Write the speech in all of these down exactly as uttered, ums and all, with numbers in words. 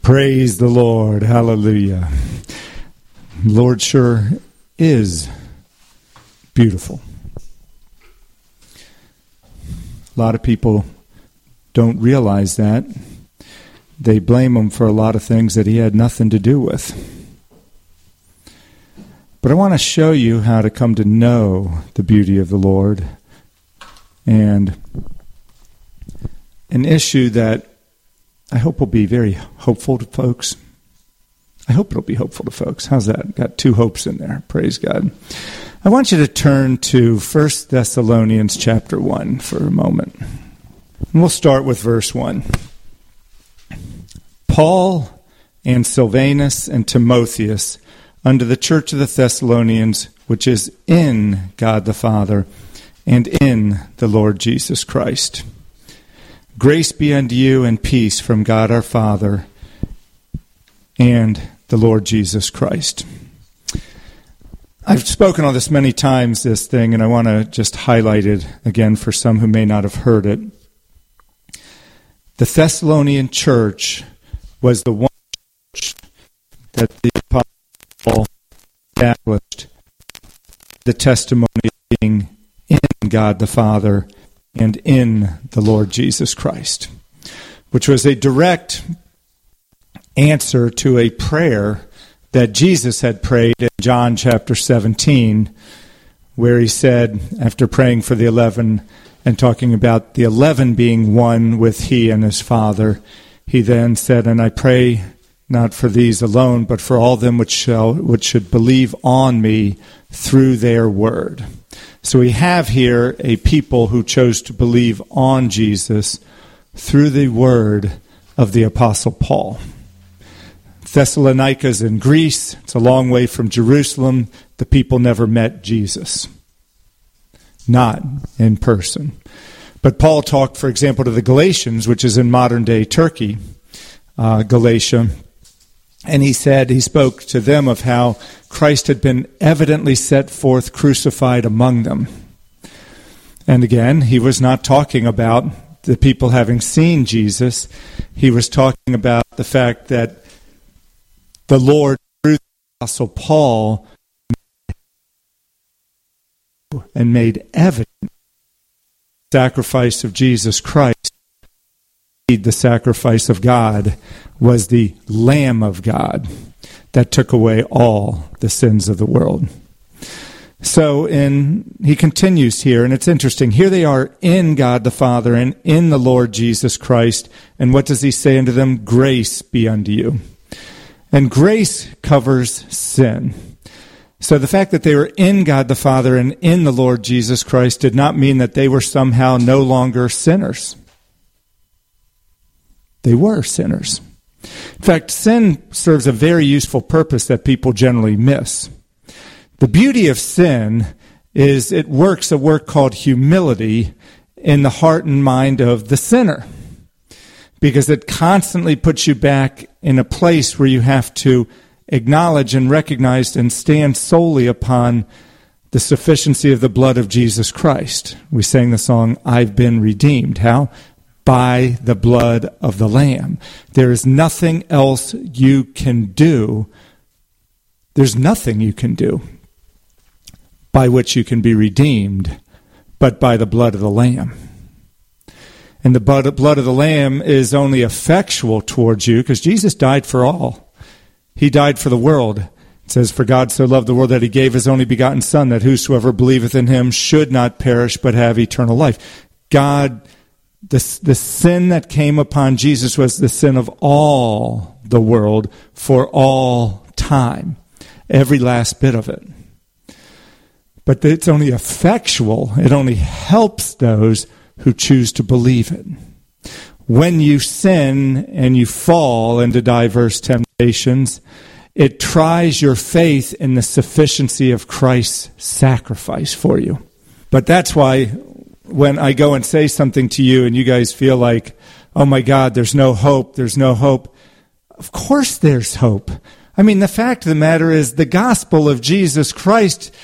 Praise the Lord. Hallelujah. Lord sure is beautiful. A lot of people don't realize that. They blame him for a lot of things that he had nothing to do with. But I want to show you how to come to know the beauty of the Lord, and an issue that I hope will be very hopeful to folks. I hope it'll be hopeful to folks. How's that? Got two hopes in there. Praise God. I want you to turn to First Thessalonians chapter one for a moment. And we'll start with verse one. Paul and Silvanus and Timotheus, unto the church of the Thessalonians, which is in God the Father and in the Lord Jesus Christ. Grace be unto you and peace from God our Father and the Lord Jesus Christ. I've spoken on this many times, this thing, and I want to just highlight it again for some who may not have heard it. The Thessalonian church was the one church that the Apostle Paul established the testimony of being in God the Father and in the Lord Jesus Christ, which was a direct answer to a prayer that Jesus had prayed in John chapter seventeen, where he said, after praying for the eleven and talking about the eleven being one with he and his Father, he then said, and I pray not for these alone, but for all them which shall which should believe on me through their word. So we have here a people who chose to believe on Jesus through the word of the Apostle Paul. Thessalonica is in Greece. It's a long way from Jerusalem. The people never met Jesus. Not in person. But Paul talked, for example, to the Galatians, which is in modern-day Turkey, uh, Galatia. And he said, he spoke to them of how Christ had been evidently set forth crucified among them. And again, he was not talking about the people having seen Jesus. He was talking about the fact that the Lord, through the Apostle Paul, and made evident the sacrifice of Jesus Christ, the sacrifice of God, was the Lamb of God that took away all the sins of the world. So in he continues here, and it's interesting. Here they are in God the Father and in the Lord Jesus Christ. And what does he say unto them? Grace be unto you. And grace covers sin. So the fact that they were in God the Father and in the Lord Jesus Christ did not mean that they were somehow no longer sinners. They were sinners. In fact, sin serves a very useful purpose that people generally miss. The beauty of sin is it works a work called humility in the heart and mind of the sinner, because it constantly puts you back in a place where you have to acknowledge and recognize and stand solely upon the sufficiency of the blood of Jesus Christ. We sang the song, I've been redeemed. How? By the blood of the Lamb. There is nothing else you can do. There's nothing you can do by which you can be redeemed, but by the blood of the Lamb. And the blood of the Lamb is only effectual towards you because Jesus died for all. He died for the world. It says, for God so loved the world that he gave his only begotten Son, that whosoever believeth in him should not perish but have eternal life. God, the, the sin that came upon Jesus was the sin of all the world for all time. Every last bit of it. But it's only effectual. It only helps those who choose to believe it. When you sin and you fall into diverse temptations, it tries your faith in the sufficiency of Christ's sacrifice for you. But that's why when I go and say something to you and you guys feel like, oh my God, there's no hope, there's no hope. Of course there's hope. I mean, the fact of the matter is the gospel of Jesus Christ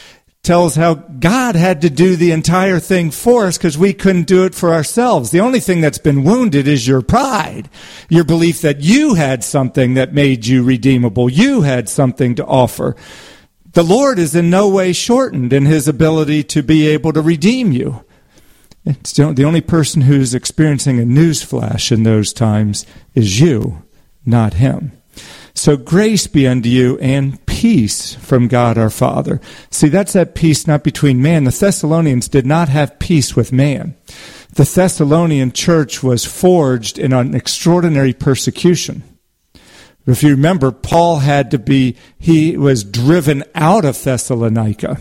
tells how God had to do the entire thing for us because we couldn't do it for ourselves. The only thing that's been wounded is your pride, your belief that you had something that made you redeemable. You had something to offer. The Lord is in no way shortened in his ability to be able to redeem you. It's the only person who's experiencing a newsflash in those times is you, not him. So grace be unto you and peace from God our Father. See, that's that peace not between man. The Thessalonians did not have peace with man. The Thessalonian church was forged in an extraordinary persecution. If you remember, Paul had to be, he was driven out of Thessalonica.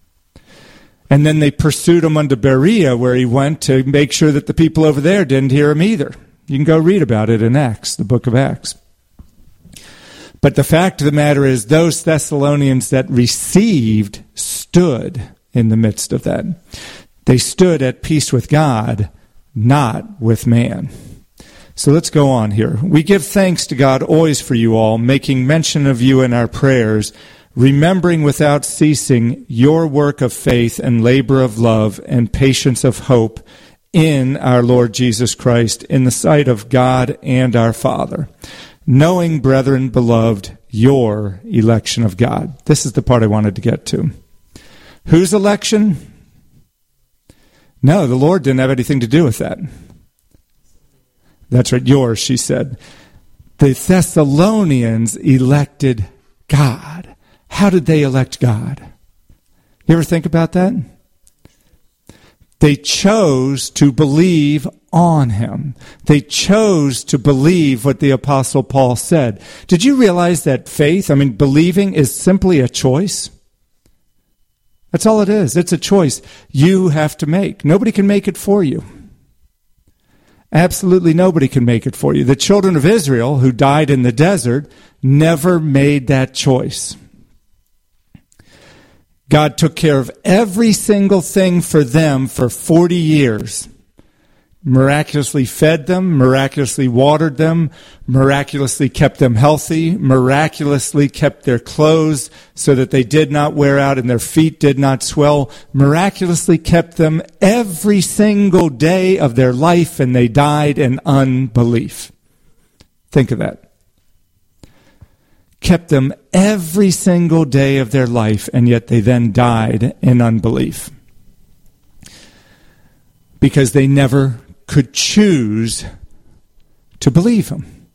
And then they pursued him unto Berea, where he went to make sure that the people over there didn't hear him either. You can go read about it in Acts, the book of Acts. But the fact of the matter is, those Thessalonians that received stood in the midst of that. They stood at peace with God, not with man. So let's go on here. We give thanks to God always for you all, making mention of you in our prayers, remembering without ceasing your work of faith and labor of love and patience of hope in our Lord Jesus Christ, in the sight of God and our Father. Knowing, brethren, beloved, your election of God. This is the part I wanted to get to. Whose election? No, the Lord didn't have anything to do with that. That's right, yours, she said. The Thessalonians elected God. How did they elect God? You ever think about that? They chose to believe on him. They chose to believe what the Apostle Paul said. Did you realize that faith, I mean, believing is simply a choice? That's all it is. It's a choice you have to make. Nobody can make it for you. Absolutely nobody can make it for you. The children of Israel who died in the desert never made that choice. God took care of every single thing for them for forty years. Miraculously fed them, miraculously watered them, miraculously kept them healthy, miraculously kept their clothes so that they did not wear out and their feet did not swell, miraculously kept them every single day of their life, and they died in unbelief. Think of that. Kept them every single day of their life, and yet they then died in unbelief. Because they never could choose to believe him.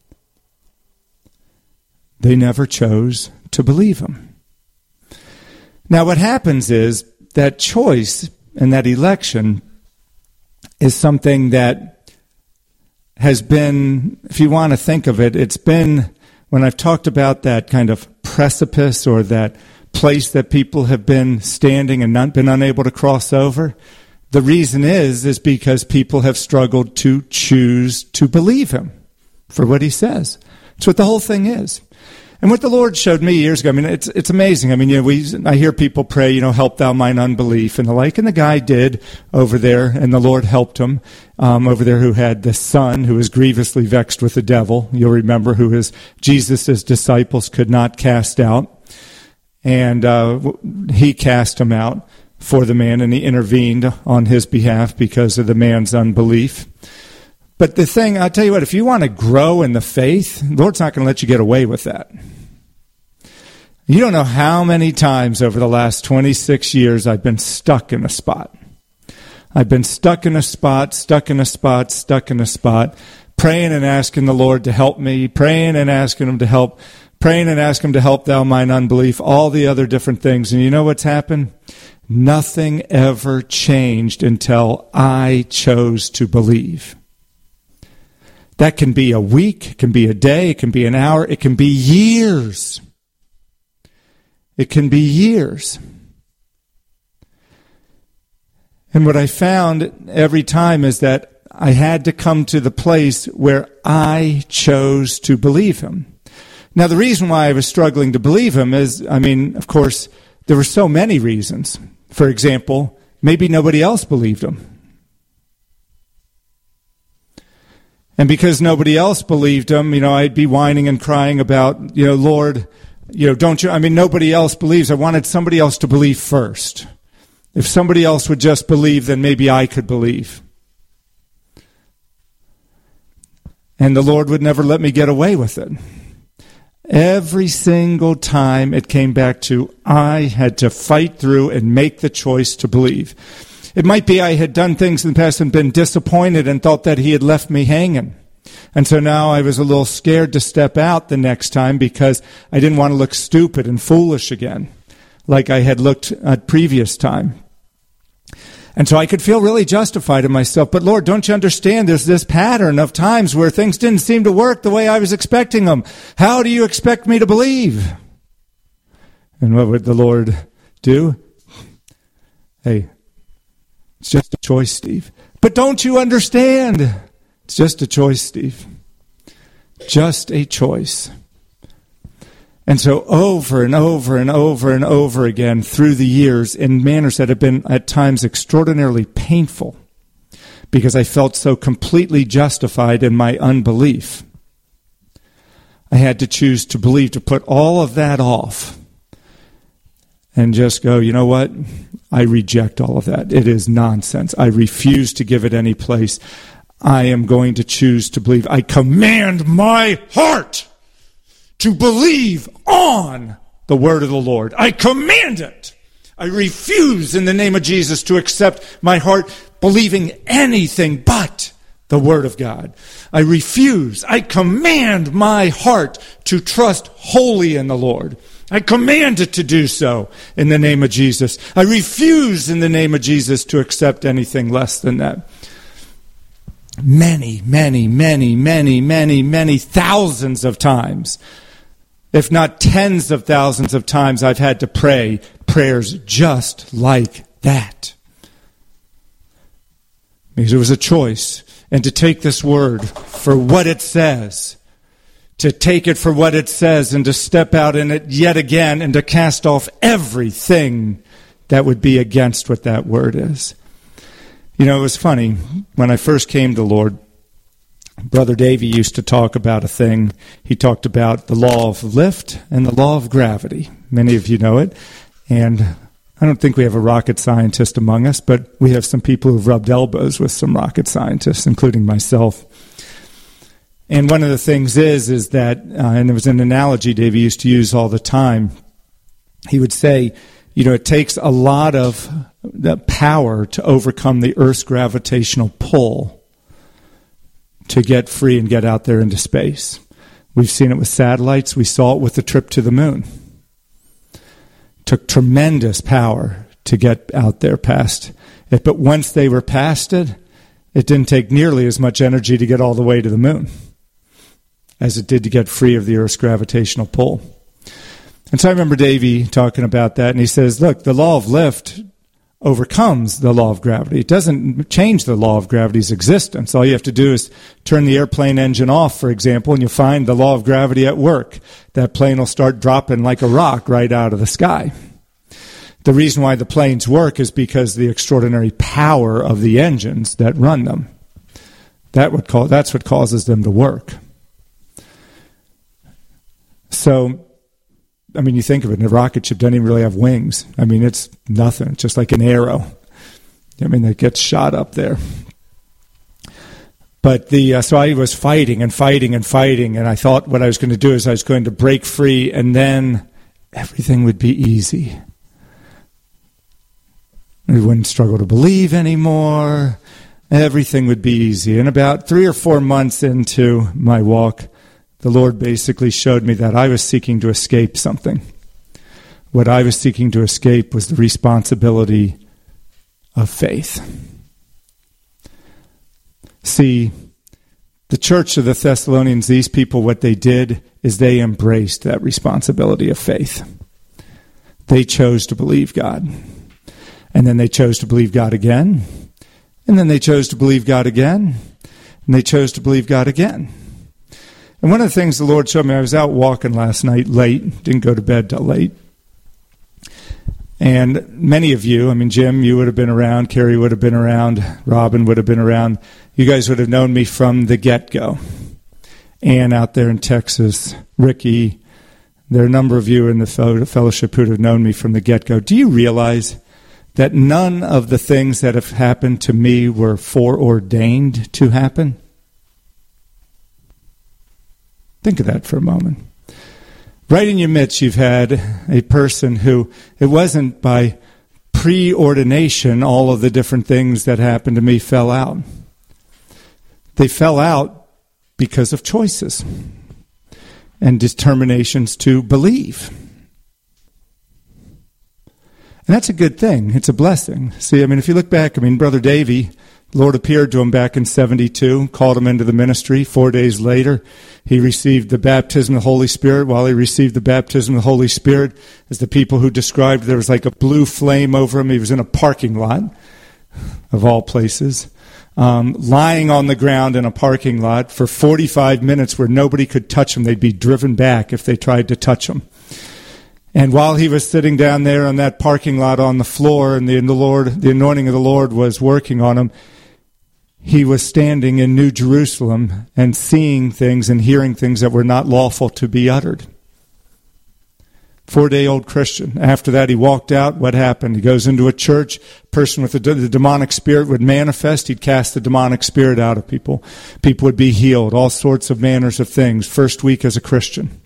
They never chose to believe him. Now what happens is that choice and that election is something that has been, if you want to think of it, it's been, when I've talked about that kind of precipice or that place that people have been standing and not been unable to cross over, the reason is, is because people have struggled to choose to believe him for what he says. That's what the whole thing is. And what the Lord showed me years ago, I mean, it's it's amazing. I mean, you know, we I hear people pray, you know, help thou mine unbelief and the like, and the guy did over there, and the Lord helped him um, over there who had the son who was grievously vexed with the devil. You'll remember who his Jesus' disciples could not cast out, and uh, he cast him out for the man, and he intervened on his behalf because of the man's unbelief. But the thing, I'll tell you what, if you want to grow in the faith, the Lord's not going to let you get away with that. You don't know how many times over the last twenty-six years I've been stuck in a spot. I've been stuck in a spot, stuck in a spot, stuck in a spot, praying and asking the Lord to help me, praying and asking him to help, praying and asking him to help thou mine unbelief, all the other different things. And you know what's happened? Nothing ever changed until I chose to believe. That can be a week, it can be a day, it can be an hour, it can be years. It can be years. And what I found every time is that I had to come to the place where I chose to believe him. Now, the reason why I was struggling to believe him is, I mean, of course, there were so many reasons. For example, maybe nobody else believed him. And because nobody else believed him, you know, I'd be whining and crying about, you know, Lord, you know, don't you, I mean, nobody else believes. I wanted somebody else to believe first. If somebody else would just believe, then maybe I could believe. And the Lord would never let me get away with it. Every single time it came back to, I had to fight through and make the choice to believe. It might be I had done things in the past and been disappointed and thought that he had left me hanging. And so now I was a little scared to step out the next time because I didn't want to look stupid and foolish again, like I had looked at previous time. And so I could feel really justified in myself. But Lord, don't you understand there's this pattern of times where things didn't seem to work the way I was expecting them. How do you expect me to believe? And what would the Lord do? Hey, it's just a choice, Steve. But don't you understand? It's just a choice, Steve. Just a choice. And so over and over and over and over again through the years in manners that have been at times extraordinarily painful because I felt so completely justified in my unbelief, I had to choose to believe, to put all of that off and just go, you know what? I reject all of that. It is nonsense. I refuse to give it any place. I am going to choose to believe. I command my heart to believe on the word of the Lord. I command it. I refuse in the name of Jesus to accept my heart believing anything but the word of God. I refuse. I command my heart to trust wholly in the Lord. I command it to do so in the name of Jesus. I refuse in the name of Jesus to accept anything less than that. Many, many, many, many, many, many thousands of times, if not tens of thousands of times, I've had to pray prayers just like that. Because it was a choice. And to take this word for what it says, to take it for what it says and to step out in it yet again and to cast off everything that would be against what that word is. You know, it was funny. When I first came to the Lord, Brother Davey used to talk about a thing. He talked about the law of lift and the law of gravity. Many of you know it. And I don't think we have a rocket scientist among us, but we have some people who've rubbed elbows with some rocket scientists, including myself. And one of the things is, is that, uh, and there was an analogy Davey used to use all the time. He would say, you know, it takes a lot of the power to overcome the Earth's gravitational pull to get free and get out there into space. We've seen it with satellites. We saw it with the trip to the moon. It took tremendous power to get out there past it. But once they were past it, it didn't take nearly as much energy to get all the way to the moon as it did to get free of the Earth's gravitational pull. And so I remember Davey talking about that, and he says, look, the law of lift overcomes the law of gravity. It doesn't change the law of gravity's existence. All you have to do is turn the airplane engine off, for example, and you'll find the law of gravity at work. That plane will start dropping like a rock right out of the sky. The reason why the planes work is because of the extraordinary power of the engines that run them. That would call, that's what causes them to work. So, I mean, you think of it, and a rocket ship doesn't even really have wings. I mean, it's nothing. It's just like an arrow. I mean, that gets shot up there. But the uh, so I was fighting and fighting and fighting, and I thought what I was going to do is I was going to break free, and then everything would be easy. We wouldn't struggle to believe anymore. Everything would be easy. And about three or four months into my walk, the Lord basically showed me that I was seeking to escape something. What I was seeking to escape was the responsibility of faith. See, the church of the Thessalonians, these people, what they did is they embraced that responsibility of faith. They chose to believe God. And then they chose to believe God again. And then they chose to believe God again. And they chose to believe God again. And one of the things the Lord showed me, I was out walking last night late, didn't go to bed till late. And many of you, I mean, Jim, you would have been around, Carrie would have been around, Robin would have been around. You guys would have known me from the get-go. Ann out there in Texas, Ricky, there are a number of you in the fellowship who would have known me from the get-go. Do you realize that none of the things that have happened to me were foreordained to happen? Think of that for a moment. Right in your midst, you've had a person who, it wasn't by preordination all of the different things that happened to me fell out. They fell out because of choices and determinations to believe. And that's a good thing. It's a blessing. See, I mean, if you look back, I mean, Brother Davy, the Lord appeared to him back in seventy-two, called him into the ministry. Four days later, he received the baptism of the Holy Spirit. While he received the baptism of the Holy Spirit, as the people who described, there was like a blue flame over him. He was in a parking lot, of all places, um, lying on the ground in a parking lot for forty-five minutes where nobody could touch him. They'd be driven back if they tried to touch him. And while he was sitting down there on that parking lot on the floor, and the, the Lord, the anointing of the Lord was working on him, he was standing in New Jerusalem and seeing things and hearing things that were not lawful to be uttered. Four-day-old Christian. After that, he walked out. What happened? He goes into a church. A person with the, the demonic spirit would manifest. He'd cast the demonic spirit out of people. People would be healed. All sorts of manners of things. First week as a Christian.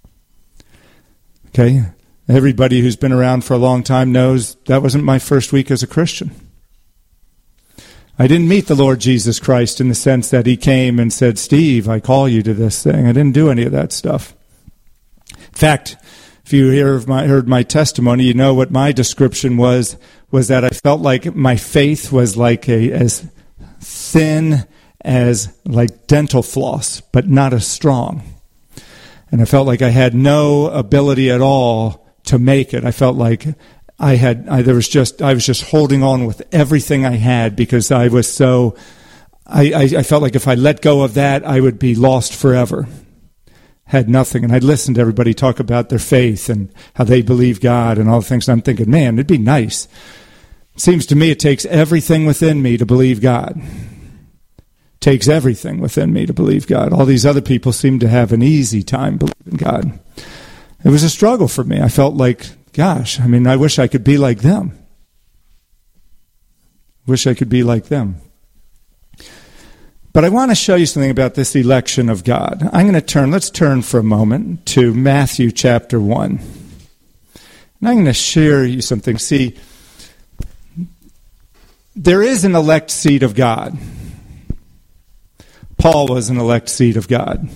Okay? Everybody who's been around for a long time knows that wasn't my first week as a Christian. I didn't meet the Lord Jesus Christ in the sense that he came and said, Steve, I call you to this thing. I didn't do any of that stuff. In fact, if you hear my, heard my testimony, you know what my description was, was that I felt like my faith was like a as thin as like dental floss, but not as strong. And I felt like I had no ability at all to make it. I felt like I had, I, there was just, I was just holding on with everything I had because I was so, I, I, I felt like if I let go of that, I would be lost forever. Had nothing. And I'd listen to everybody talk about their faith and how they believe God and all the things. And I'm thinking, man, it'd be nice. It seems to me it takes everything within me to believe God. Takes everything within me to believe God. All these other people seem to have an easy time believing God. It was a struggle for me. I felt like, gosh, I mean, I wish I could be like them. Wish I could be like them. But I want to show you something about this election of God. I'm going to turn, let's turn for a moment to Matthew chapter one. And I'm going to share you something. See, there is an elect seed of God. Paul was an elect seed of God.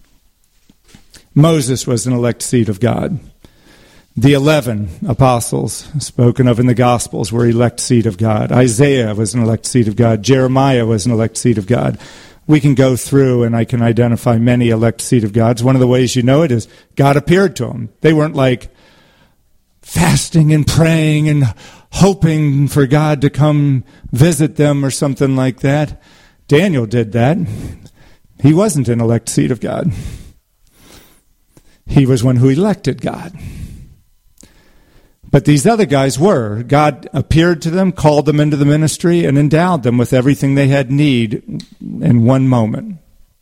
Moses was an elect seed of God. The eleven apostles spoken of in the Gospels were elect seed of God. Isaiah was an elect seed of God. Jeremiah was an elect seed of God. We can go through and I can identify many elect seed of Gods. One of the ways you know it is God appeared to them. They weren't like fasting and praying and hoping for God to come visit them or something like that. Daniel did that. He wasn't an elect seed of God. He was one who elected God. But these other guys were. God appeared to them, called them into the ministry, and endowed them with everything they had need in one moment.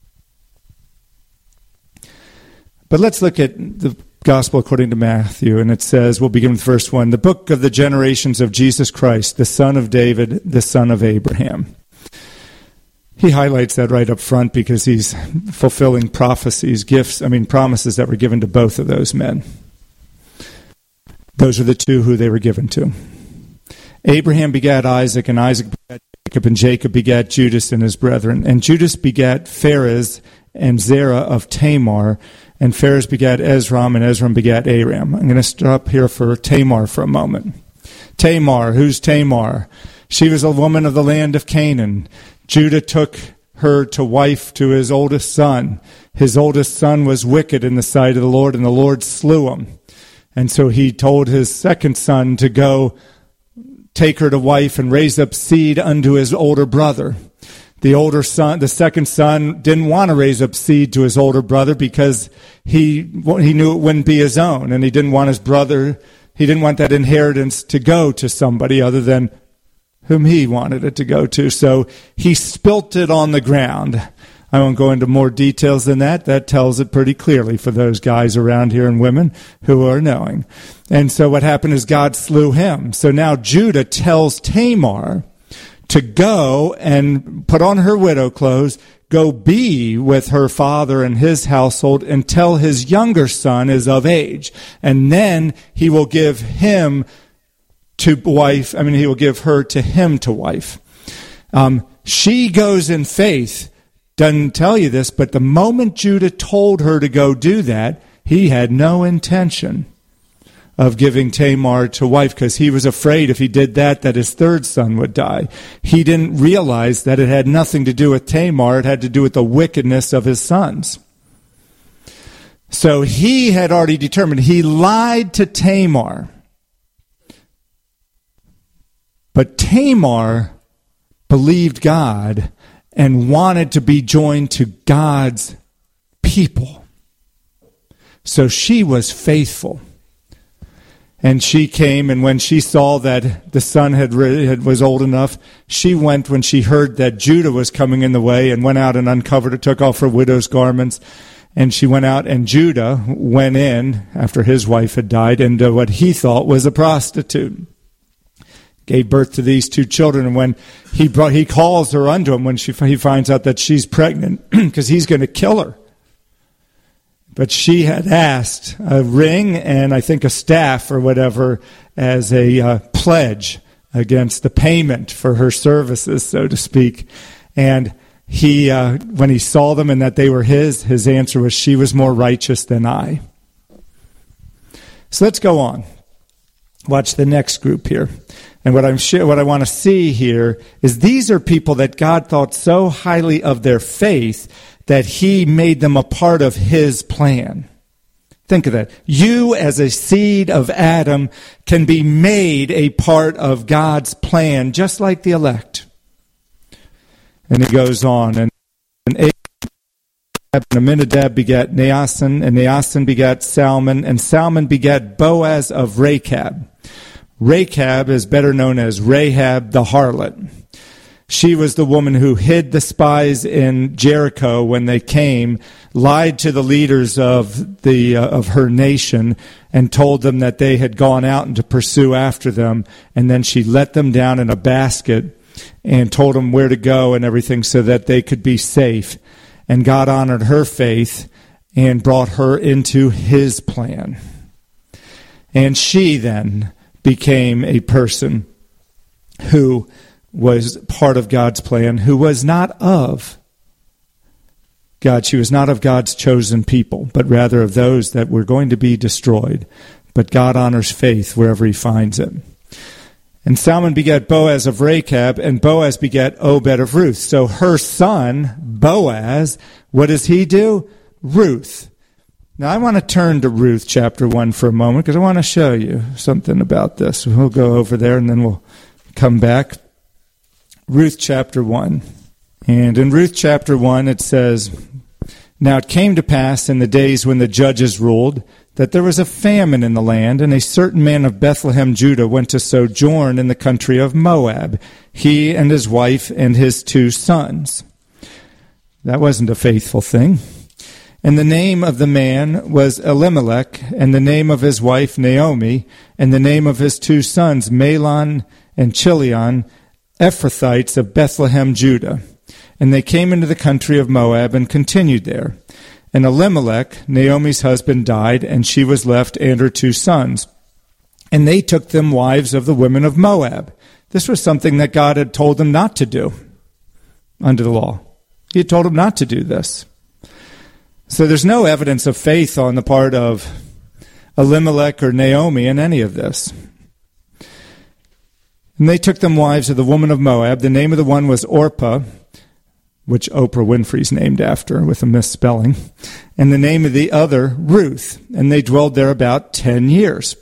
But let's look at the Gospel according to Matthew, and it says, we'll begin with verse one, the book of the generations of Jesus Christ, the son of David, the son of Abraham. He highlights that right up front because he's fulfilling prophecies, gifts, I mean promises that were given to both of those men. Those are the two who they were given to. Abraham begat Isaac, and Isaac begat Jacob, and Jacob begat Judas and his brethren. And Judas begat Pharez and Zerah of Tamar, and Pharez begat Ezram, and Ezram begat Aram. I'm going to stop here for Tamar for a moment. Tamar, who's Tamar? She was a woman of the land of Canaan. Judah took her to wife to his oldest son. His oldest son was wicked in the sight of the Lord, and the Lord slew him. And so he told his second son to go take her to wife and raise up seed unto his older brother. The older son, the second son, didn't want to raise up seed to his older brother because he he knew it wouldn't be his own, and he didn't want his brother, he didn't want that inheritance to go to somebody other than whom he wanted it to go to. So he spilt it on the ground. I won't go into more details than that. That tells it pretty clearly for those guys around here and women who are knowing. And so what happened is God slew him. So now Judah tells Tamar to go and put on her widow clothes, go be with her father and his household until his younger son is of age. And then he will give him to wife, I mean, he will give her to him to wife. Um, she goes in faith. Doesn't tell you this, but the moment Judah told her to go do that, he had no intention of giving Tamar to wife because he was afraid if he did that, that his third son would die. He didn't realize that it had nothing to do with Tamar. It had to do with the wickedness of his sons. So he had already determined. He lied to Tamar. But Tamar believed God and wanted to be joined to God's people. So she was faithful. And she came, and when she saw that the son had, had was old enough, she went when she heard that Judah was coming in the way and went out and uncovered it, took off her widow's garments. And she went out, and Judah went in, after his wife had died, into what he thought was a prostitute. Gave birth to these two children, and when he brought, he calls her unto him when she, he finds out that she's pregnant, because he's going to kill her. But she had asked a ring and I think a staff or whatever as a uh, pledge against the payment for her services, so to speak. And he, uh, when he saw them and that they were his, his answer was, "She was more righteous than I." So let's go on. Watch the next group here. And what I'm sure, what I want to see here is these are people that God thought so highly of their faith that he made them a part of his plan. Think of that. You as a seed of Adam can be made a part of God's plan, just like the elect. And he goes on. And, and Aminadab begat Naason, and Naason begat Salmon, and Salmon begat Boaz of Rechab. Rechab is better known as Rahab the harlot. She was the woman who hid the spies in Jericho when they came, lied to the leaders of the uh, of her nation, and told them that they had gone out and to pursue after them. And then she let them down in a basket and told them where to go and everything so that they could be safe. And God honored her faith and brought her into his plan. And she then became a person who was part of God's plan, who was not of God. She was not of God's chosen people, but rather of those that were going to be destroyed. But God honors faith wherever he finds it. And Salmon begat Boaz of Rechab, and Boaz begat Obed of Ruth. So her son, Boaz, what does he do? Ruth. Now I want to turn to Ruth chapter one for a moment because I want to show you something about this. We'll go over there and then we'll come back. Ruth chapter one. And in Ruth chapter one it says, "Now it came to pass in the days when the judges ruled that there was a famine in the land, and a certain man of Bethlehem, Judah, went to sojourn in the country of Moab, he and his wife and his two sons." That wasn't a faithful thing. "And the name of the man was Elimelech, and the name of his wife Naomi, and the name of his two sons Mahlon and Chilion, Ephrathites of Bethlehem, Judah. And they came into the country of Moab and continued there. And Elimelech, Naomi's husband, died, and she was left and her two sons. And they took them wives of the women of Moab." This was something that God had told them not to do under the law. He had told them not to do this. So there's no evidence of faith on the part of Elimelech or Naomi in any of this. "And they took them wives of the woman of Moab. The name of the one was Orpah," which Oprah Winfrey's named after with a misspelling, "and the name of the other Ruth. And they dwelled there about ten years.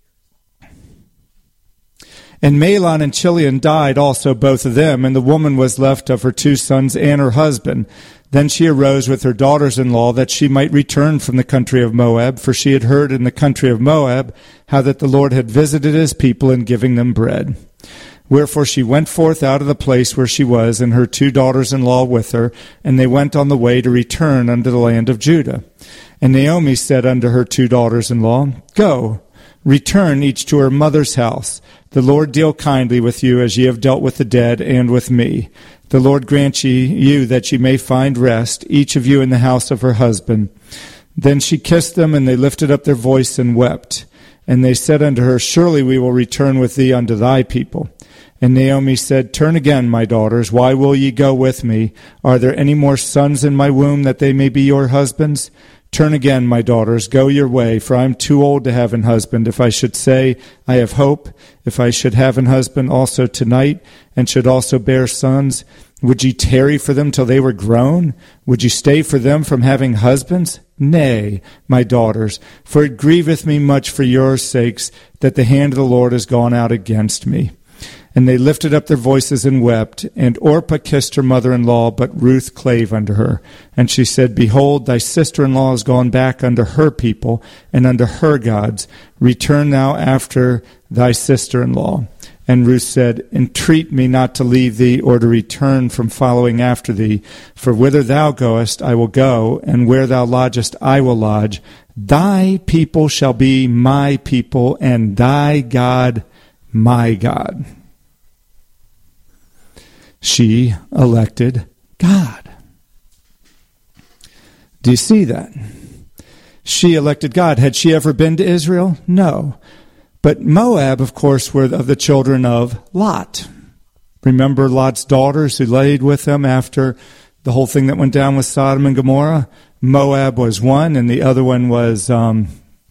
And Mahlon and Chilion died also, both of them, and the woman was left of her two sons and her husband. Then she arose with her daughters-in-law that she might return from the country of Moab, for she had heard in the country of Moab how that the Lord had visited his people in giving them bread. Wherefore she went forth out of the place where she was, and her two daughters-in-law with her, and they went on the way to return unto the land of Judah. And Naomi said unto her two daughters-in-law, Go, return each to her mother's house. The Lord deal kindly with you, as ye have dealt with the dead and with me. The Lord grant ye you that ye may find rest, each of you in the house of her husband. Then she kissed them, and they lifted up their voice and wept. And they said unto her, Surely we will return with thee unto thy people. And Naomi said, Turn again, my daughters, why will ye go with me? Are there any more sons in my womb, that they may be your husbands? Turn again, my daughters, go your way, for I am too old to have an husband. If I should say, I have hope, if I should have an husband also tonight, and should also bear sons, would ye tarry for them till they were grown? Would ye stay for them from having husbands? Nay, my daughters, for it grieveth me much for your sakes, that the hand of the Lord is gone out against me. And they lifted up their voices and wept. And Orpah kissed her mother-in-law, but Ruth clave unto her. And she said, Behold, thy sister-in-law is gone back unto her people, and unto her gods. Return thou after thy sister-in-law. And Ruth said, Entreat me not to leave thee, or to return from following after thee. For whither thou goest, I will go, and where thou lodgest, I will lodge. Thy people shall be my people, and thy God my God. She elected God. Do you see that? She elected God. Had she ever been to Israel? No. But Moab, of course, were of the children of Lot. Remember Lot's daughters who laid with him after the whole thing that went down with Sodom and Gomorrah? Moab was one, and the other one was um,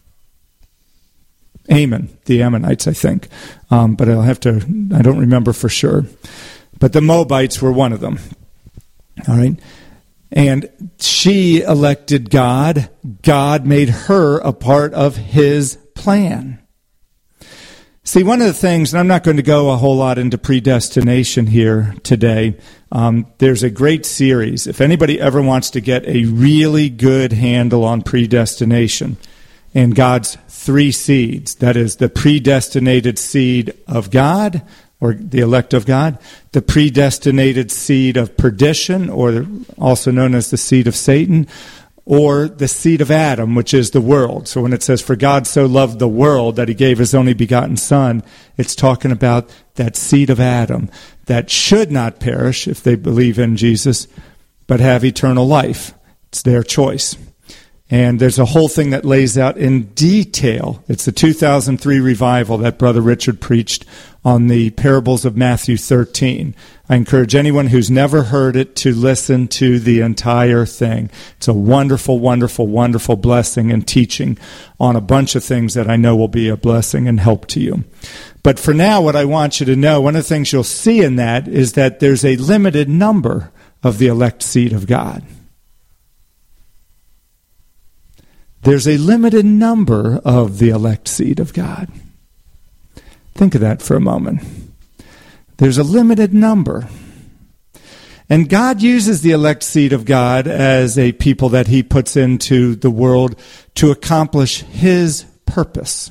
Ammon, the Ammonites, I think. Um, but I'll have to, I don't remember for sure. But the Moabites were one of them. All right? And she elected God. God made her a part of his plan. See, one of the things, and I'm not going to go a whole lot into predestination here today. Um, there's a great series. If anybody ever wants to get a really good handle on predestination and God's three seeds, that is the predestinated seed of God, or the elect of God, the predestinated seed of perdition, or also known as the seed of Satan, or the seed of Adam, which is the world. So when it says, for God so loved the world that he gave his only begotten Son, it's talking about that seed of Adam that should not perish if they believe in Jesus, but have eternal life. It's their choice. And there's a whole thing that lays out in detail. It's the two thousand three revival that Brother Richard preached on the parables of Matthew thirteen. I encourage anyone who's never heard it to listen to the entire thing. It's a wonderful, wonderful, wonderful blessing and teaching on a bunch of things that I know will be a blessing and help to you. But for now, what I want you to know, one of the things you'll see in that is that there's a limited number of the elect seed of God. There's a limited number of the elect seed of God. Think of that for a moment. There's a limited number. And God uses the elect seed of God as a people that he puts into the world to accomplish his purpose.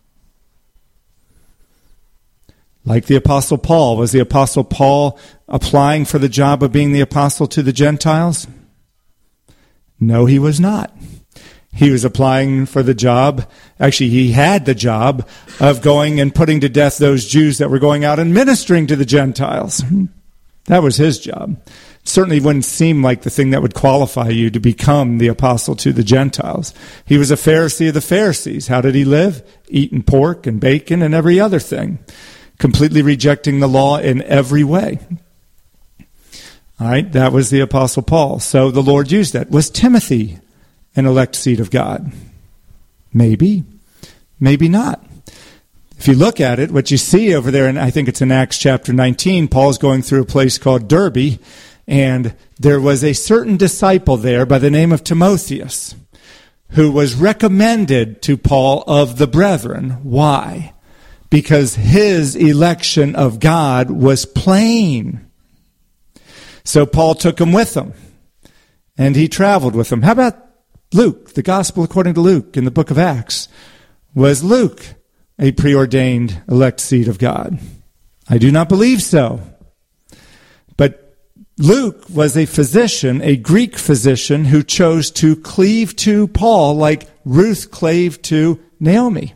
Like the Apostle Paul. Was the Apostle Paul applying for the job of being the apostle to the Gentiles? No, he was not. He was applying for the job. Actually, he had the job of going and putting to death those Jews that were going out and ministering to the Gentiles. That was his job. It certainly wouldn't seem like the thing that would qualify you to become the apostle to the Gentiles. He was a Pharisee of the Pharisees. How did he live? Eating pork and bacon and every other thing. Completely rejecting the law in every way. All right, that was the Apostle Paul. So the Lord used that. Was Timothy an elect seed of God? Maybe. Maybe not. If you look at it, what you see over there, and I think it's in Acts chapter nineteen, Paul's going through a place called Derbe, and there was a certain disciple there by the name of Timotheus who was recommended to Paul of the brethren. Why? Because his election of God was plain. So Paul took him with him, and he traveled with him. How about Luke, the gospel according to Luke in the book of Acts? Was Luke a preordained elect seed of God? I do not believe so. But Luke was a physician, a Greek physician, who chose to cleave to Paul like Ruth clave to Naomi.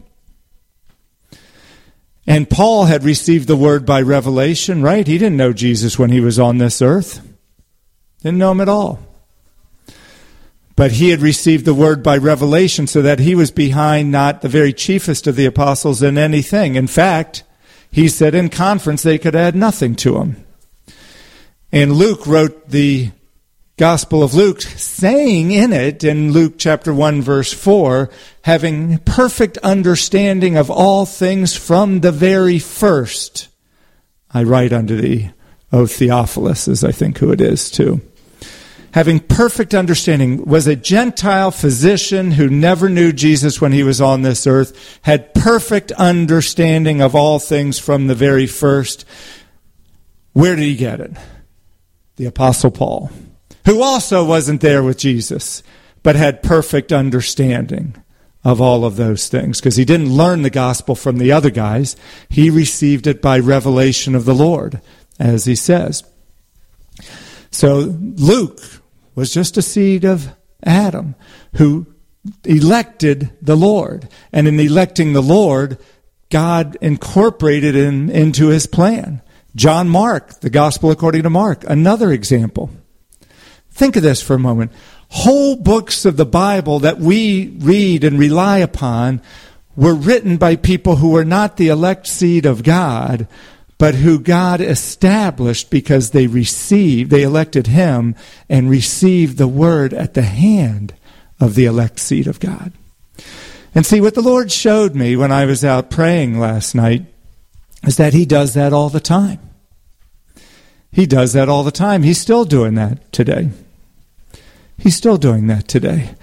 And Paul had received the word by revelation, right? He didn't know Jesus when he was on this earth. Didn't know him at all. But he had received the word by revelation, so that he was behind not the very chiefest of the apostles in anything. In fact, he said in conference they could add nothing to him. And Luke wrote the Gospel of Luke, saying in it, in Luke chapter one, verse four, having perfect understanding of all things from the very first. I write unto thee, O Theophilus, as I think who it is too. Having perfect understanding, was a Gentile physician who never knew Jesus when he was on this earth, had perfect understanding of all things from the very first. Where did he get it? The Apostle Paul, who also wasn't there with Jesus, but had perfect understanding of all of those things, because he didn't learn the gospel from the other guys. He received it by revelation of the Lord, as he says. So Luke was just a seed of Adam who elected the Lord. And in electing the Lord, God incorporated him into his plan. John Mark, the Gospel according to Mark, another example. Think of this for a moment. Whole books of the Bible that we read and rely upon were written by people who were not the elect seed of God, but who God established because they received, they elected him and received the word at the hand of the elect seed of God. And see, what the Lord showed me when I was out praying last night is that he does that all the time. He does that all the time. He's still doing that today. He's still doing that today.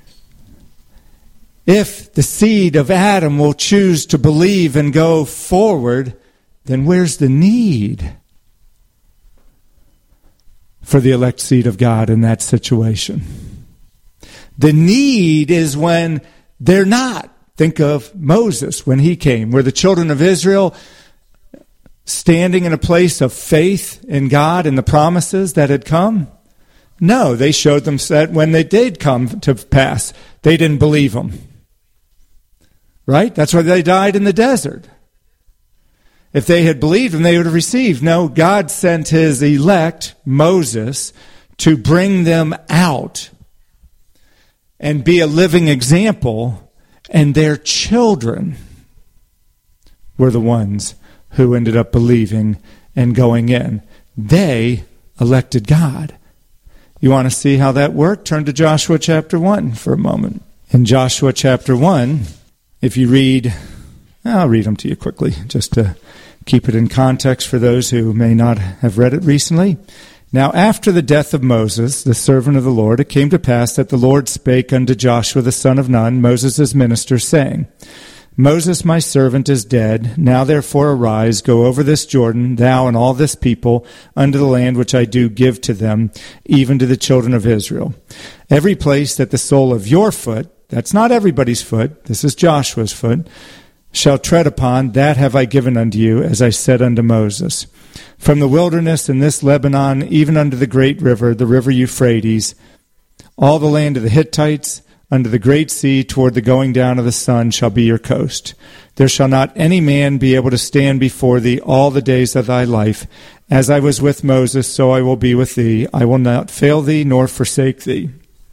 If the seed of Adam will choose to believe and go forward, then where's the need for the elect seed of God in that situation? The need is when they're not. Think of Moses when he came, where the children of Israel standing in a place of faith in God and the promises that had come. No, they showed them that when they did come to pass, they didn't believe them. Right? That's why they died in the desert. If they had believed him, they would have received. No, God sent his elect, Moses, to bring them out and be a living example, and their children were the ones who ended up believing and going in. They elected God. You want to see how that worked? Turn to Joshua chapter one for a moment. In Joshua chapter one, if you read, I'll read them to you quickly, just to keep it in context for those who may not have read it recently. Now after the death of Moses, the servant of the Lord, it came to pass that the Lord spake unto Joshua the son of Nun, Moses' minister, saying, Moses my servant is dead. Now therefore arise, go over this Jordan, thou and all this people, unto the land which I do give to them, even to the children of Israel. Every place that the sole of your foot, that's not everybody's foot, this is Joshua's foot, shall tread upon, that have I given unto you, as I said unto Moses. From the wilderness and this Lebanon, even unto the great river, the river Euphrates, all the land of the Hittites, unto the great sea, toward the going down of the sun, shall be your coast. There shall not any man be able to stand before thee all the days of thy life. As I was with Moses, so I will be with thee. I will not fail thee, nor forsake thee.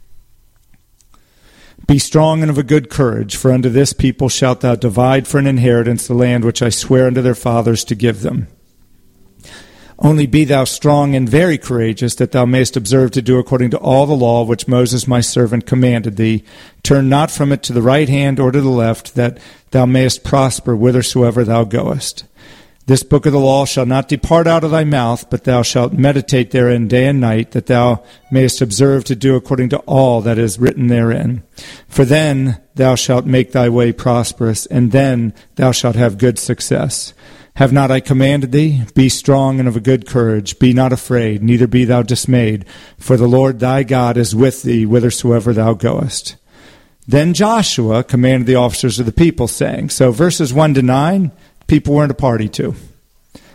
Be strong and of a good courage, for unto this people shalt thou divide for an inheritance the land which I swear unto their fathers to give them. Only be thou strong and very courageous, that thou mayest observe to do according to all the law which Moses my servant commanded thee. Turn not from it to the right hand or to the left, that thou mayest prosper whithersoever thou goest. This book of the law shall not depart out of thy mouth, but thou shalt meditate therein day and night, that thou mayest observe to do according to all that is written therein. For then thou shalt make thy way prosperous, and then thou shalt have good success. Have not I commanded thee? Be strong and of a good courage. Be not afraid, neither be thou dismayed. For the Lord thy God is with thee whithersoever thou goest. Then Joshua commanded the officers of the people, saying, so verses one to nine, people weren't a party to.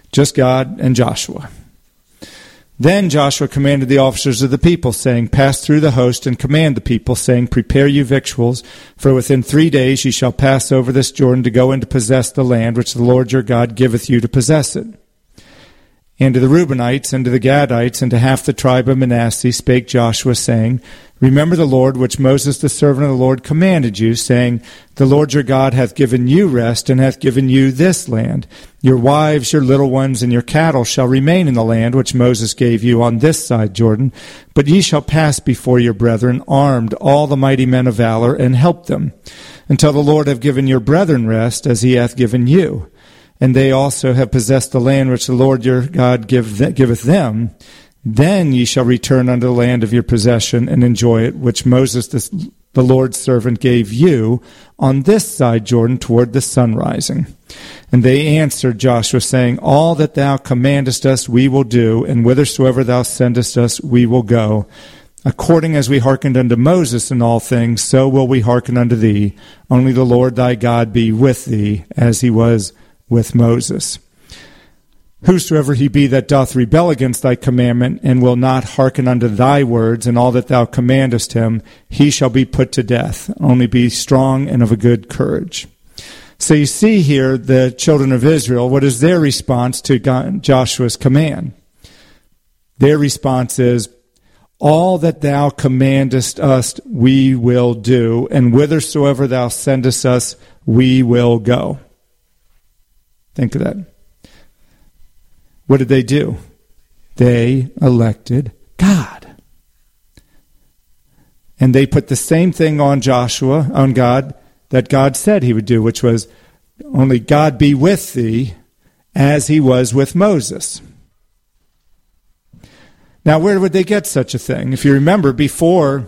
just God and Joshua. Then Joshua commanded the officers of the people, saying, pass through the host and command the people, saying, prepare you victuals, for within three days ye shall pass over this Jordan to go and to possess the land which the Lord your God giveth you to possess it. And to the Reubenites, and to the Gadites, and to half the tribe of Manasseh spake Joshua, saying, remember the Lord, which Moses the servant of the Lord commanded you, saying, the Lord your God hath given you rest, and hath given you this land. Your wives, your little ones, and your cattle shall remain in the land which Moses gave you on this side Jordan. But ye shall pass before your brethren, armed, all the mighty men of valor, and help them, until the Lord have given your brethren rest, as he hath given you. And they also have possessed the land which the Lord your God give th- giveth them. Then ye shall return unto the land of your possession, and enjoy it, which Moses the, the Lord's servant gave you on this side Jordan toward the sun rising. And they answered Joshua, saying, all that thou commandest us we will do, and whithersoever thou sendest us we will go. According as we hearkened unto Moses in all things, so will we hearken unto thee. Only the Lord thy God be with thee, as he was with Moses. Whosoever he be that doth rebel against thy commandment, and will not hearken unto thy words, and all that thou commandest him, he shall be put to death. Only be strong and of a good courage. So you see here the children of Israel, what is their response to God, Joshua's command? Their response is, all that thou commandest us we will do, and whithersoever thou sendest us we will go. Think of that. What did they do? They elected God. And they put the same thing on Joshua, on God, that God said he would do, which was, only God be with thee, as he was with Moses. Now, where would they get such a thing? If you remember, before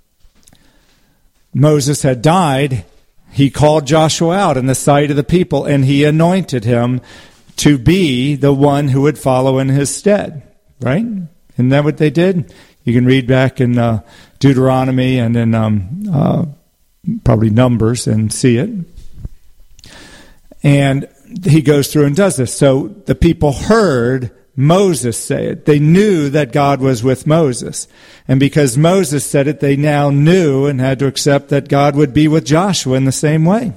Moses had died, he called Joshua out in the sight of the people, and he anointed him to be the one who would follow in his stead. Right? Isn't that what they did? You can read back in uh, Deuteronomy and in um, uh, probably Numbers and see it. And he goes through and does this. So the people heard Moses say it. They knew that God was with Moses. And because Moses said it, they now knew and had to accept that God would be with Joshua in the same way.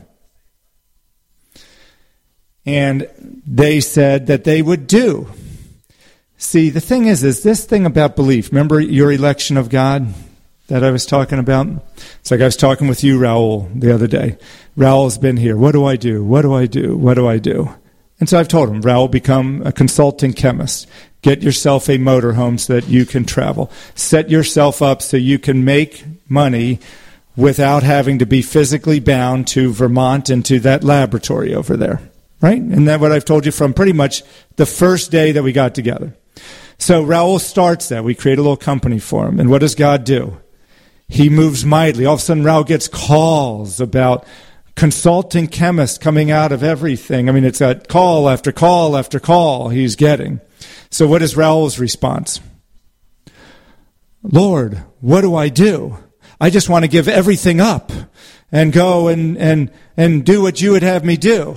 And they said that they would do. See, the thing is, is this thing about belief. Remember your election of God that I was talking about? It's like I was talking with you, Raul, the other day. Raul's been here. What do I do? What do I do? What do I do? And so I've told him, Raul, become a consulting chemist. Get yourself a motorhome so that you can travel. Set yourself up so you can make money without having to be physically bound to Vermont and to that laboratory over there. Right? And that's what I've told you from pretty much the first day that we got together. So Raul starts that. We create a little company for him. And what does God do? He moves mightily. All of a sudden, Raul gets calls about consulting chemists coming out of everything. I mean, it's a call after call after call he's getting. So what is Raul's response? Lord, what do I do? I just want to give everything up and go and, and, and do what you would have me do.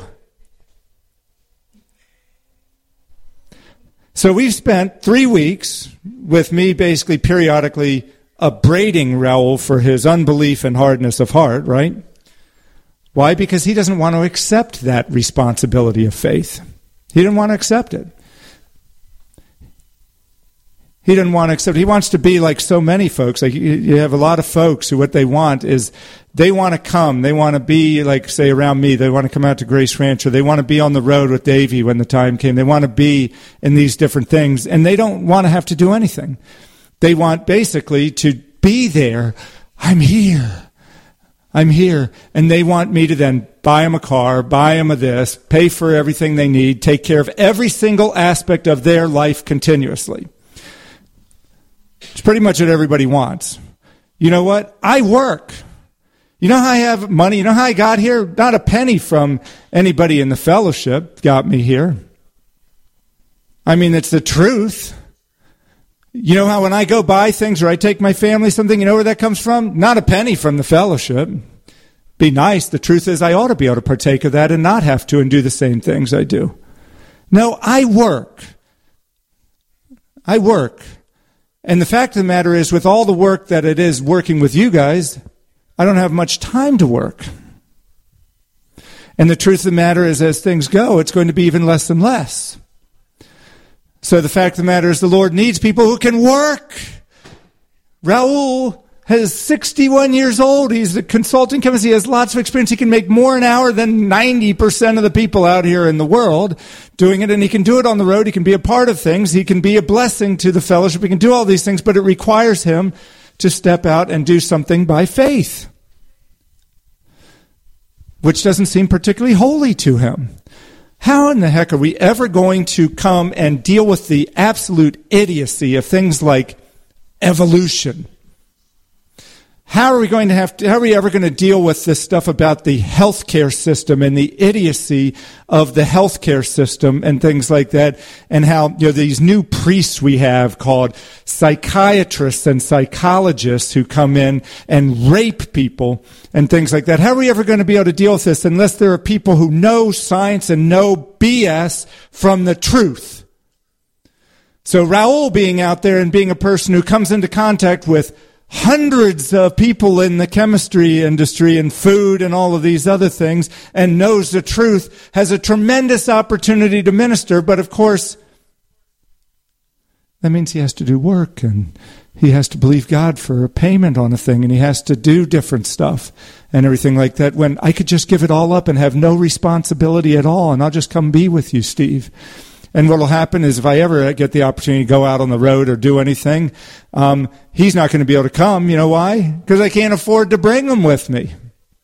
So we've spent three weeks with me basically periodically upbraiding Raul for his unbelief and hardness of heart, right? Why? Because he doesn't want to accept that responsibility of faith. He didn't want to accept it. He didn't want to accept it. He wants to be like so many folks. Like you have a lot of folks who what they want is they want to come. They want to be like, say, around me. They want to come out to Grace Ranch, or they want to be on the road with Davey when the time came. They want to be in these different things, and they don't want to have to do anything. They want basically to be there. I'm here. I'm here. And they want me to then buy them a car, buy them a this, pay for everything they need, take care of every single aspect of their life continuously. It's pretty much what everybody wants. You know what? I work. You know how I have money? You know how I got here? Not a penny from anybody in the fellowship got me here. I mean, it's the truth. You know how when I go buy things or I take my family something, you know where that comes from? Not a penny from the fellowship. Be nice. The truth is I ought to be able to partake of that and not have to and do the same things I do. No, I work. I work. And the fact of the matter is, with all the work that it is working with you guys, I don't have much time to work. And the truth of the matter is, as things go, it's going to be even less and less. So the fact of the matter is, the Lord needs people who can work. Raul is sixty-one years old. He's a consulting chemist. He has lots of experience. He can make more an hour than ninety percent of the people out here in the world doing it. And he can do it on the road. He can be a part of things. He can be a blessing to the fellowship. He can do all these things, but it requires him to step out and do something by faith, which doesn't seem particularly holy to him. How in the heck are we ever going to come and deal with the absolute idiocy of things like evolution? How are we going to have to, how are we ever going to deal with this stuff about the healthcare system and the idiocy of the healthcare system and things like that, and how, you know, these new priests we have called psychiatrists and psychologists who come in and rape people and things like that? How are we ever going to be able to deal with this unless there are people who know science and know B S from the truth? So Raul being out there and being a person who comes into contact with hundreds of people in the chemistry industry and food and all of these other things and knows the truth, has a tremendous opportunity to minister. But of course, that means he has to do work, and he has to believe God for a payment on a thing, and he has to do different stuff and everything like that, when I could just give it all up and have no responsibility at all, and I'll just come be with you, Steve. And what will happen is, if I ever get the opportunity to go out on the road or do anything, um, he's not going to be able to come. You know why? Because I can't afford to bring him with me.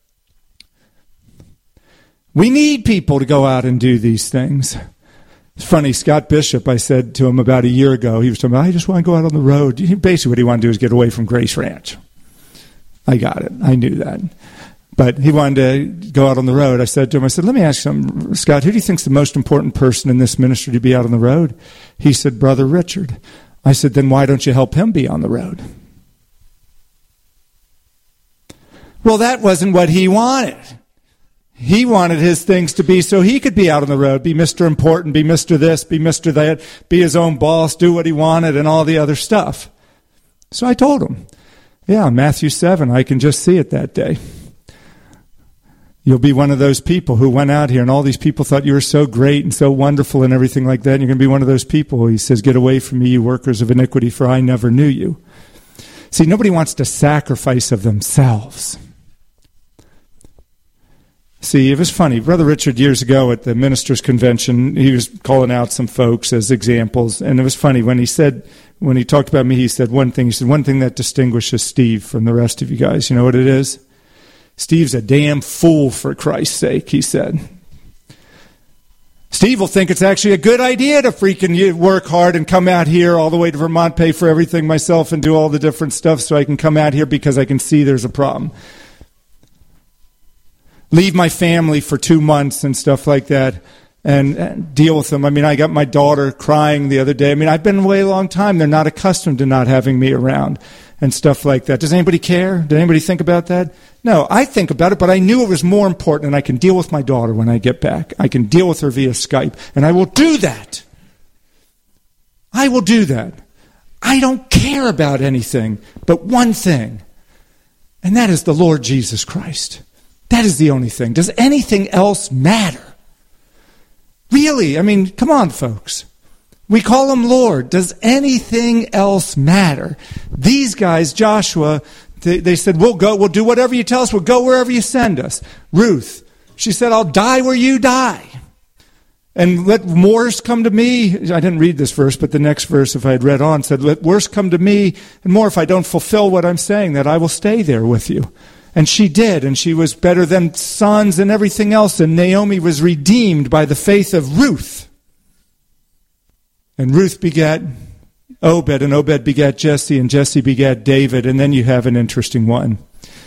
We need people to go out and do these things. It's funny, Scott Bishop, I said to him about a year ago, he was telling me, I just want to go out on the road. Basically what he wanted to do is get away from Grace Ranch. I got it. I knew that. But he wanted to go out on the road. I said to him, I said, let me ask you something, Scott, who do you think is the most important person in this ministry to be out on the road? He said, Brother Richard. I said, then why don't you help him be on the road? Well, that wasn't what he wanted. He wanted his things to be so he could be out on the road, be Mister Important, be Mister This, be Mister That, be his own boss, do what he wanted, and all the other stuff. So I told him, yeah, Matthew seven, I can just see it that day. You'll be one of those people who went out here and all these people thought you were so great and so wonderful and everything like that. And you're going to be one of those people. He says, get away from me, you workers of iniquity, for I never knew you. See, nobody wants to sacrifice of themselves. See, it was funny. Brother Richard, years ago at the ministers' convention, he was calling out some folks as examples. And it was funny when he said, when he talked about me, he said one thing. He said, one thing that distinguishes Steve from the rest of you guys, you know what it is? Steve's a damn fool, for Christ's sake, he said. Steve will think it's actually a good idea to freaking work hard and come out here all the way to Vermont, pay for everything myself and do all the different stuff so I can come out here because I can see there's a problem. Leave my family for two months and stuff like that and, and deal with them. I mean, I got my daughter crying the other day. I mean, I've been away a long time. They're not accustomed to not having me around and stuff like that. Does anybody care? Did anybody think about that? No, I think about it, but I knew it was more important, and I can deal with my daughter when I get back. I can deal with her via Skype, and I will do that. I will do that. I don't care about anything but one thing, and that is the Lord Jesus Christ. That is the only thing. Does anything else matter? Really? I mean, come on, folks. We call him Lord. Does anything else matter? These guys, Joshua, they, they said, we'll go, we'll do whatever you tell us, we'll go wherever you send us. Ruth, she said, I'll die where you die. And let worse come to me. I didn't read this verse, but the next verse, if I had read on, said, let worse come to me, and more if I don't fulfill what I'm saying, that I will stay there with you. And she did, and she was better than sons and everything else, and Naomi was redeemed by the faith of Ruth. And Ruth begat Obed, and Obed begat Jesse, and Jesse begat David, and then you have an interesting one.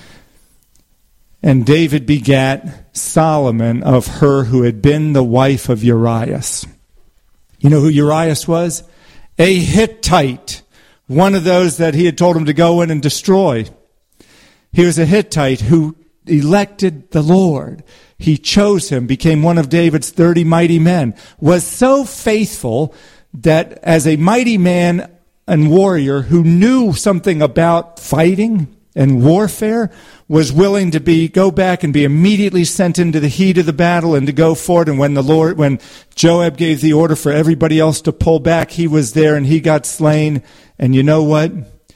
And David begat Solomon of her who had been the wife of Urias. You know who Urias was? A Hittite, one of those that he had told him to go in and destroy. He was a Hittite who elected the Lord. he chose him, became one of David's thirty mighty men, was so faithful that as a mighty man and warrior who knew something about fighting and warfare, was willing to be go back and be immediately sent into the heat of the battle and to go forward. And when the Lord, when Joab gave the order for everybody else to pull back, he was there and he got slain. And you know what?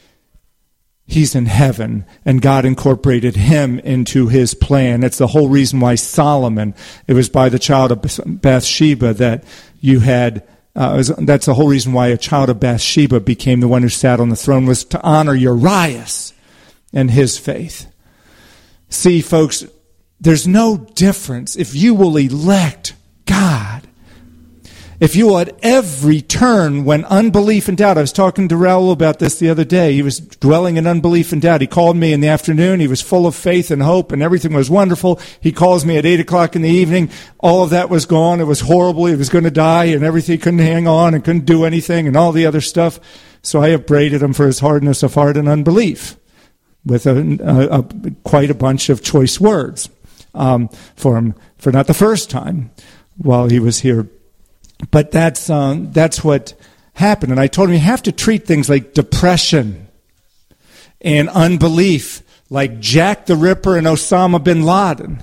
He's in heaven, and God incorporated him into his plan. It's the whole reason why Solomon, it was by the child of Bathsheba that you had, uh, was, that's the whole reason why a child of Bathsheba became the one who sat on the throne, was to honor Uriah and his faith. See, folks, there's no difference if you will elect God. If you will at every turn when unbelief and doubt, I was talking to Raul about this the other day. He was dwelling in unbelief and doubt. He called me in the afternoon. He was full of faith and hope and everything was wonderful. He calls me at eight o'clock in the evening. All of that was gone. It was horrible. He was going to die and everything. He couldn't hang on and couldn't do anything and all the other stuff. So I upbraided him for his hardness of heart and unbelief with a, a, a quite a bunch of choice words um, for him for not the first time while he was here. But that's um, that's what happened. And I told him you have to treat things like depression and unbelief like Jack the Ripper and Osama bin Laden.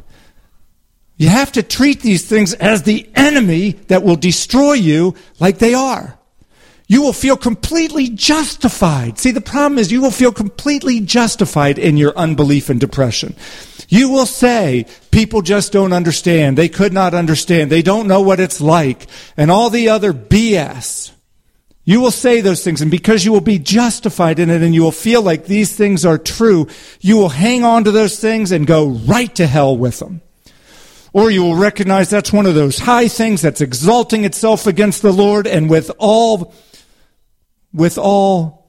You have to treat these things as the enemy that will destroy you like they are. You will feel completely justified. See, the problem is you will feel completely justified in your unbelief and depression. You will say, people just don't understand. They could not understand. They don't know what it's like. And all the other B S. You will say those things. And because you will be justified in it and you will feel like these things are true, you will hang on to those things and go right to hell with them. Or you will recognize that's one of those high things that's exalting itself against the Lord, and with all, with all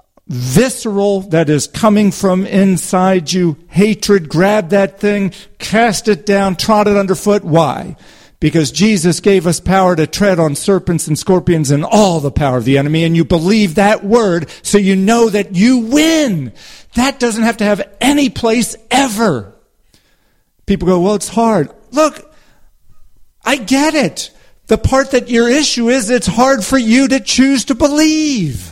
visceral that is coming from inside you, hatred, grab that thing, cast it down, trot it underfoot. Why? Because Jesus gave us power to tread on serpents and scorpions and all the power of the enemy, and you believe that word, so you know that you win. That doesn't have to have any place ever. People go, well, it's hard. Look, I get it. The part that your issue is, it's hard for you to choose to believe.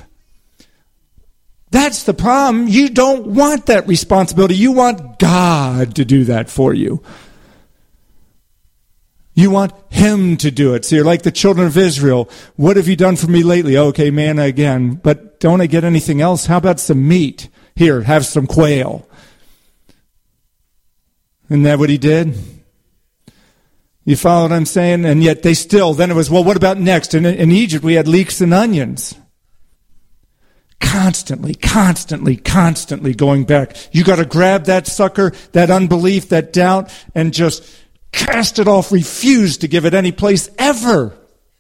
That's the problem. You don't want that responsibility. You want God to do that for you. You want Him to do it. So you're like the children of Israel. What have you done for me lately? Okay, manna again. But don't I get anything else? How about some meat? Here, have some quail. Isn't that what he did? You follow what I'm saying? And yet they still, then it was, well, what about next? And in Egypt, we had leeks and onions. Constantly, constantly, constantly going back. You got to grab that sucker, that unbelief, that doubt, and just cast it off. Refuse to give it any place ever.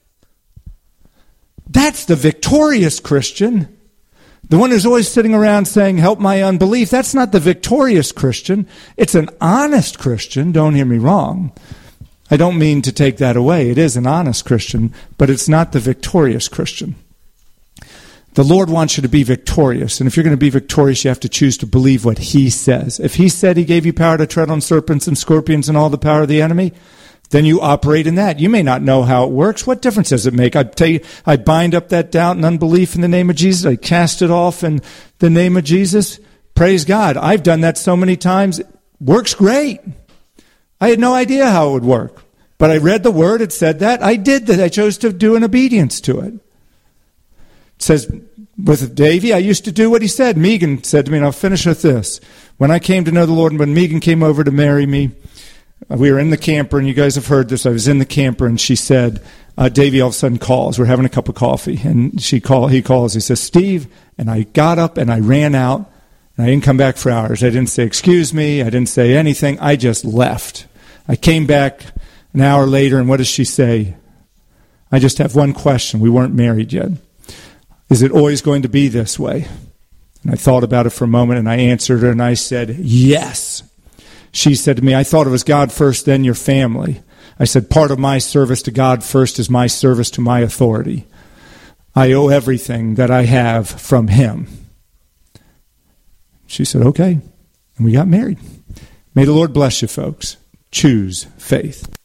That's the victorious Christian. The one who's always sitting around saying, help my unbelief. That's not the victorious Christian. It's an honest Christian. Don't hear me wrong. I don't mean to take that away. It is an honest Christian, but it's not the victorious Christian. The Lord wants you to be victorious. And if you're going to be victorious, you have to choose to believe what He says. If He said He gave you power to tread on serpents and scorpions and all the power of the enemy, then you operate in that. You may not know how it works. What difference does it make? I tell you, I bind up that doubt and unbelief in the name of Jesus. I cast it off in the name of Jesus. Praise God. I've done that so many times. It works great. I had no idea how it would work. But I read the Word. It said that. I did that. I chose to do in obedience to it. It says, with Davy, I used to do what he said. Megan said to me, and I'll finish with this. When I came to know the Lord, and when Megan came over to marry me, we were in the camper, and you guys have heard this. I was in the camper, and she said, uh, Davy all of a sudden calls. We're having a cup of coffee, and she call, he calls. He says, Steve, and I got up, and I ran out, and I didn't come back for hours. I didn't say, excuse me. I didn't say anything. I just left. I came back an hour later, and what does she say? I just have one question. We weren't married yet. Is it always going to be this way? And I thought about it for a moment, and I answered her, and I said, yes. She said to me, I thought it was God first, then your family. I said, part of my service to God first is my service to my authority. I owe everything that I have from Him. She said, okay. And we got married. May the Lord bless you, folks. choose faith.